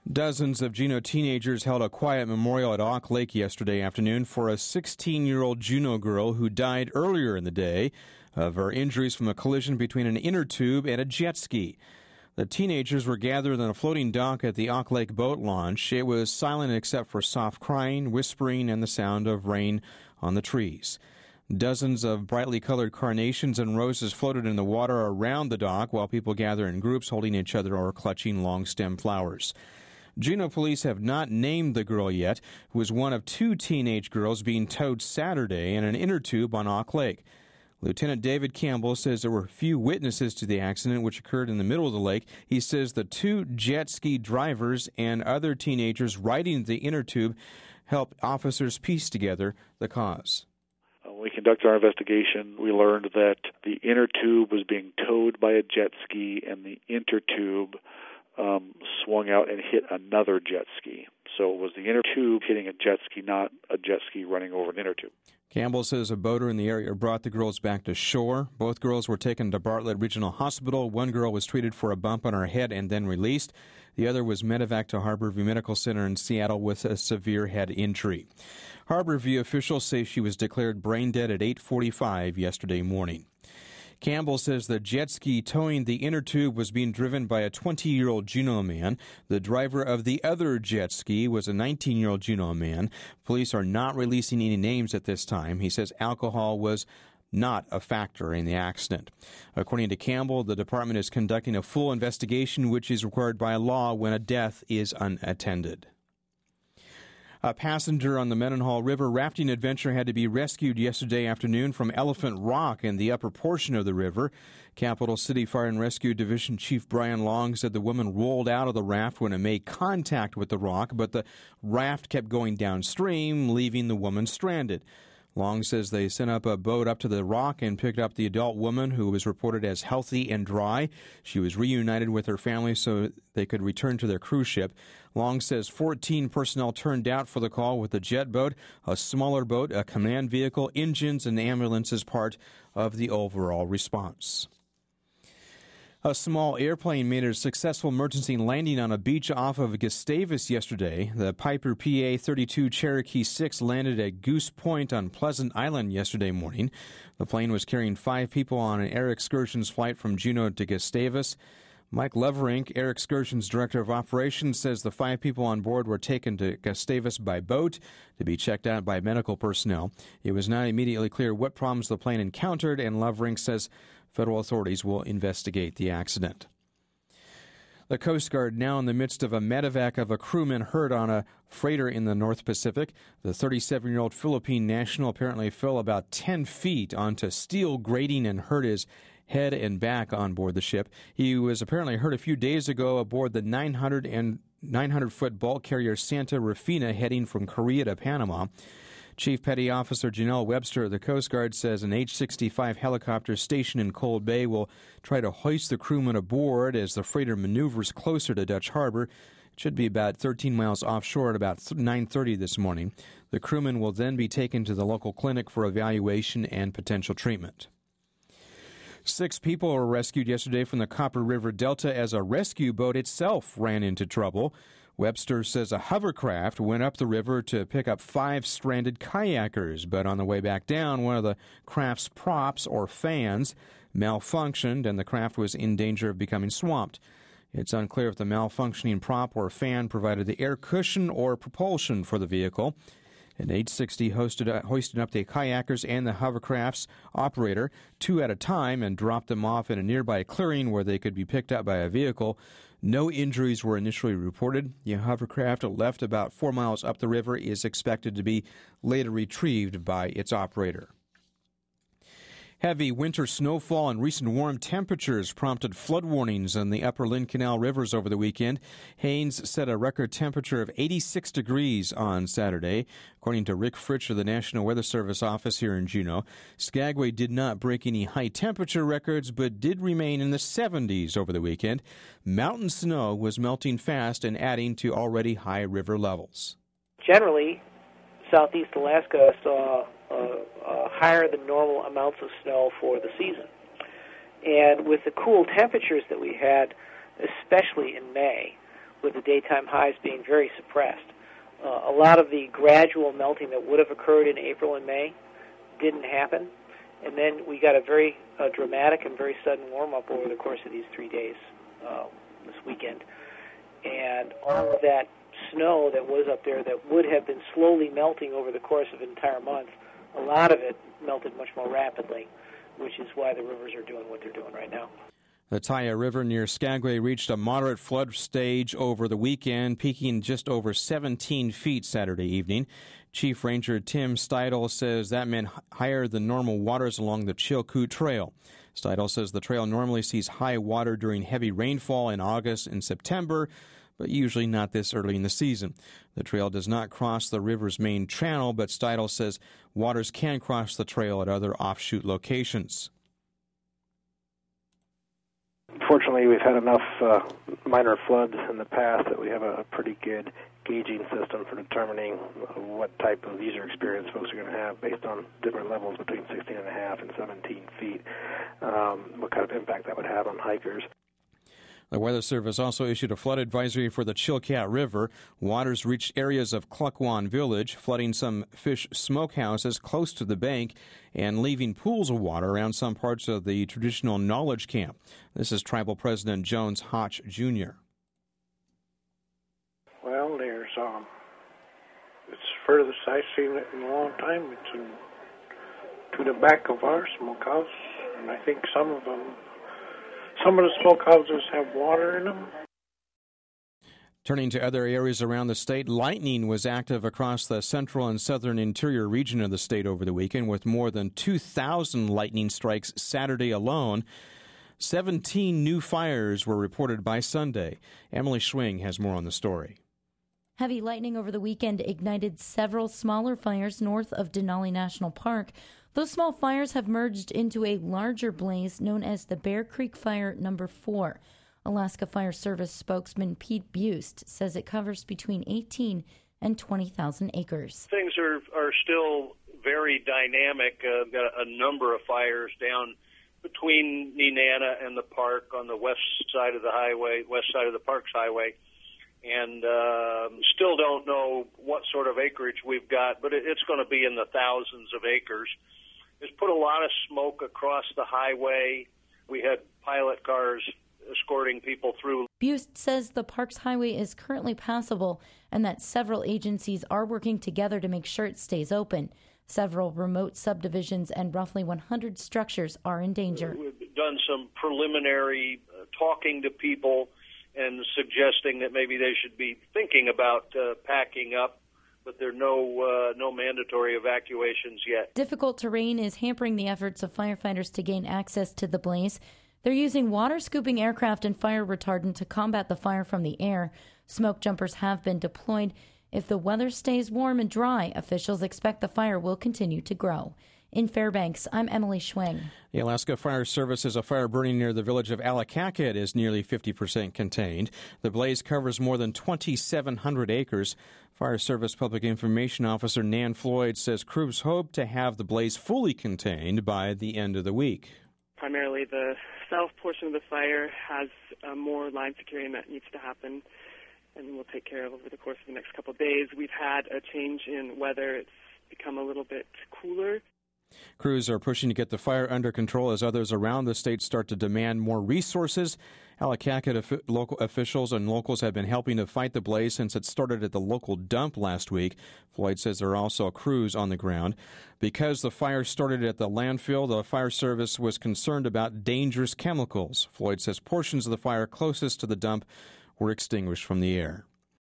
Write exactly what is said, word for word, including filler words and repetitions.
Dozens of Juneau teenagers held a quiet memorial at Auk Lake yesterday afternoon for a sixteen-year-old Juneau girl who died earlier in the day of her injuries from a collision between an inner tube and a jet ski. The teenagers were gathered on a floating dock at the Auk Lake boat launch. It was silent except for soft crying, whispering, and the sound of rain on the trees. Dozens of brightly colored carnations and roses floated in the water around the dock while people gather in groups holding each other or clutching long-stem flowers. Juneau police have not named the girl yet, who was one of two teenage girls being towed Saturday in an inner tube on Auk Lake. Lieutenant David Campbell says there were few witnesses to the accident, which occurred in the middle of the lake. He says the two jet ski drivers and other teenagers riding the inner tube helped officers piece together the cause. When we conducted our investigation, we learned that the inner tube was being towed by a jet ski, and the inter tube um, swung out and hit another jet ski. So it was the inner tube hitting a jet ski, not a jet ski running over an inner tube. Campbell says a boater in the area brought the girls back to shore. Both girls were taken to Bartlett Regional Hospital. One girl was treated for a bump on her head and then released. The other was medevaced to Harborview Medical Center in Seattle with a severe head injury. Harborview officials say she was declared brain dead at eight forty-five yesterday morning. Campbell says the jet ski towing the inner tube was being driven by a twenty-year-old Juneau man. The driver of the other jet ski was a nineteen-year-old Juneau man. Police are not releasing any names at this time. He says alcohol was not a factor in the accident. According to Campbell, the department is conducting a full investigation, which is required by law when a death is unattended. A passenger on the Mendenhall River rafting adventure had to be rescued yesterday afternoon from Elephant Rock in the upper portion of the river. Capital City Fire and Rescue Division Chief Brian Long said the woman rolled out of the raft when it made contact with the rock, but the raft kept going downstream, leaving the woman stranded. Long says they sent up a boat up to the rock and picked up the adult woman, who was reported as healthy and dry. She was reunited with her family so they could return to their cruise ship. Long says fourteen personnel turned out for the call with a jet boat, a smaller boat, a command vehicle, engines, and ambulance as part of the overall response. A small airplane made a successful emergency landing on a beach off of Gustavus yesterday. The Piper P A thirty-two Cherokee six landed at Goose Point on Pleasant Island yesterday morning. The plane was carrying five people on an Air Excursions flight from Juneau to Gustavus. Mike Leverink, Air Excursions Director of Operations, says the five people on board were taken to Gustavus by boat to be checked out by medical personnel. It was not immediately clear what problems the plane encountered, and Leverink says federal authorities will investigate the accident. The Coast Guard now in the midst of a medevac of a crewman hurt on a freighter in the North Pacific. The thirty-seven-year-old Philippine national apparently fell about ten feet onto steel grating and hurt his head and back on board the ship. He was apparently hurt a few days ago aboard the nine hundred foot bulk carrier Santa Rufina heading from Korea to Panama. Chief Petty Officer Janelle Webster of the Coast Guard says an H sixty-five helicopter stationed in Cold Bay will try to hoist the crewman aboard as the freighter maneuvers closer to Dutch Harbor. It should be about thirteen miles offshore at about nine thirty this morning. The crewman will then be taken to the local clinic for evaluation and potential treatment. Six people were rescued yesterday from the Copper River Delta as a rescue boat itself ran into trouble. Webster says a hovercraft went up the river to pick up five stranded kayakers, but on the way back down, one of the craft's props, or fans, malfunctioned, and the craft was in danger of becoming swamped. It's unclear if the malfunctioning prop or fan provided the air cushion or propulsion for the vehicle. An H sixty hoisted, uh, hoisted up the kayakers and the hovercraft's operator, two at a time, and dropped them off in a nearby clearing where they could be picked up by a vehicle. No injuries were initially reported. The hovercraft, left about four miles up the river, is expected to be later retrieved by its operator. Heavy winter snowfall and recent warm temperatures prompted flood warnings on the upper Lynn Canal rivers over the weekend. Haines set a record temperature of eighty-six degrees on Saturday, according to Rick Fritsch of the National Weather Service office here in Juneau. Skagway did not break any high temperature records, but did remain in the seventies over the weekend. Mountain snow was melting fast and adding to already high river levels. Generally, southeast Alaska saw uh, uh, higher than normal amounts of snow for the season. And with the cool temperatures that we had, especially in May, with the daytime highs being very suppressed. Uh, a lot of the gradual melting that would have occurred in April and May didn't happen, and then we got a very uh, dramatic and very sudden warm-up over the course of these three days uh, this weekend. And all of that snow that was up there that would have been slowly melting over the course of an entire month, a lot of it melted much more rapidly, which is why the rivers are doing what they're doing right now. The Taya River near Skagway reached a moderate flood stage over the weekend, peaking just over seventeen feet Saturday evening. Chief Ranger Tim Steidel says that meant higher than normal waters along the Chilkoot Trail. Steidel says the trail normally sees high water during heavy rainfall in August and September, but usually not this early in the season. The trail does not cross the river's main channel, but Steidel says waters can cross the trail at other offshoot locations. Fortunately, we've had enough uh, minor floods in the past that we have a pretty good gauging system for determining what type of user experience folks are going to have based on different levels between sixteen and a half and seventeen feet, um, what kind of impact that would have on hikers. The Weather Service also issued a flood advisory for the Chilkat River. Waters reached areas of Klukwan Village, flooding some fish smokehouses close to the bank and leaving pools of water around some parts of the traditional knowledge camp. This is Tribal President Jones Hotch, Junior Well, there's, um, it's furthest I've seen it in a long time. It's in, to the back of our smokehouse, and I think some of them Some of the smokehouses have water in them. Turning to other areas around the state, lightning was active across the central and southern interior region of the state over the weekend, with more than two thousand lightning strikes Saturday alone. seventeen new fires were reported by Sunday. Emily Schwing has more on the story. Heavy lightning over the weekend ignited several smaller fires north of Denali National Park. Those small fires have merged into a larger blaze known as the Bear Creek Fire Number four. Alaska Fire Service spokesman Pete Buist says it covers between eighteen and twenty thousand acres. Things are, are still very dynamic. Uh, got a, a number of fires down between Nenana and the park on the west side of the highway, west side of the park's highway. And uh, still don't know what sort of acreage we've got, but it, it's going to be in the thousands of acres. It's put a lot of smoke across the highway. We had pilot cars escorting people through. Buist says the park's highway is currently passable and that several agencies are working together to make sure it stays open. Several remote subdivisions and roughly one hundred structures are in danger. We've done some preliminary uh, talking to people and suggesting that maybe they should be thinking about uh, packing up, but there are no, uh, no mandatory evacuations yet. Difficult terrain is hampering the efforts of firefighters to gain access to the blaze. They're using water-scooping aircraft and fire retardant to combat the fire from the air. Smoke jumpers have been deployed. If the weather stays warm and dry, officials expect the fire will continue to grow. In Fairbanks, I'm Emily Schwing. The Alaska Fire Service says a fire burning near the village of Allakaket is nearly fifty percent contained. The blaze covers more than twenty-seven hundred acres. Fire Service Public Information Officer Nan Floyd says crews hope to have the blaze fully contained by the end of the week. Primarily the south portion of the fire has uh, more line securing that needs to happen, and we'll take care of over the course of the next couple of days. We've had a change in weather. It's become a little bit cooler. Crews are pushing to get the fire under control as others around the state start to demand more resources. Allakaket local officials and locals have been helping to fight the blaze since it started at the local dump last week. Floyd says there are also crews on the ground. Because the fire started at the landfill, the fire service was concerned about dangerous chemicals. Floyd says portions of the fire closest to the dump were extinguished from the air.